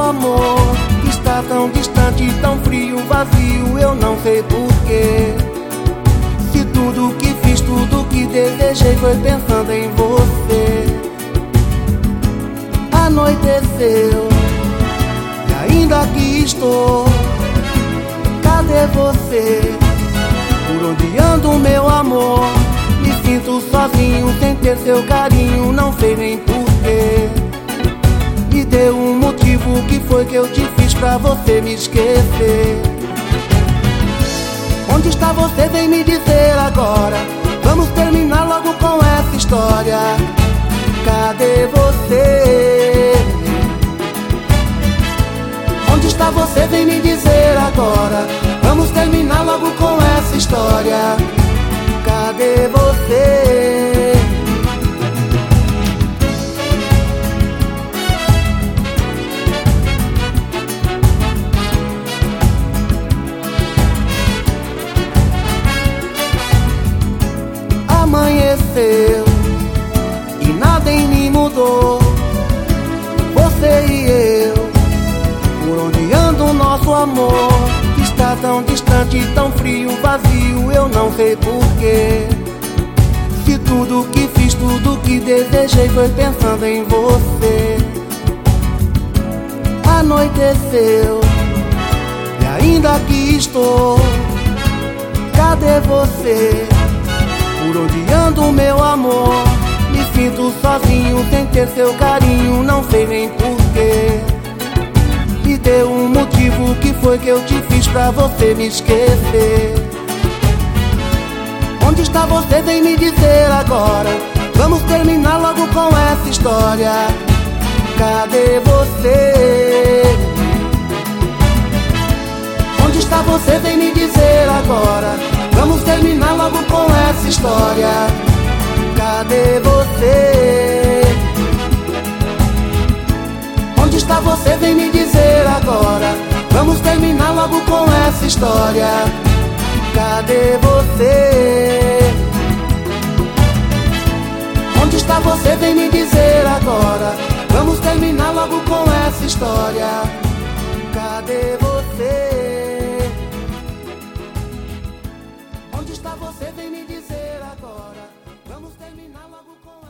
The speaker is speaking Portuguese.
amor está tão distante, tão frio, vazio, eu não sei porquê. Se tudo que fiz, tudo que desejei foi pensando em você. Anoiteceu e ainda aqui estou. Cadê você? Por onde anda o meu amor? Me sinto sozinho, sem ter seu carinho, não sei nem porquê. Me dê um motivo, que foi que eu te fiz pra você me esquecer? Onde está você? Vem me dizer agora. Vamos terminar logo com essa história. Cadê você? Onde está você? Vem me dizer agora. Vamos terminar logo com essa história. Cadê você? Amanheceu e nada em mim mudou. Você e eu, por onde anda o nosso amor? Está tão distante, tão frio, vazio, eu não sei porquê. Se tudo que fiz, tudo que desejei foi pensando em você. Anoiteceu e ainda aqui estou. Cadê você? Por onde anda o meu amor? Me sinto sozinho, sem ter seu carinho, não sei nem porquê. Me dê um motivo, que foi que eu te fiz pra você me esquecer? Onde está você? Vem me dizer agora. Vamos terminar logo com essa história. Cadê você? Onde está você? Vem me dizer agora. Vamos terminar logo com essa história. Cadê você? Onde está você? Vem me dizer agora. Vamos terminar logo com essa história. Cadê você? Onde está você? Vem me dizer agora. Vamos terminar logo com essa história. Cadê você? Onde está você? Vem me dizer agora. Vamos terminar logo com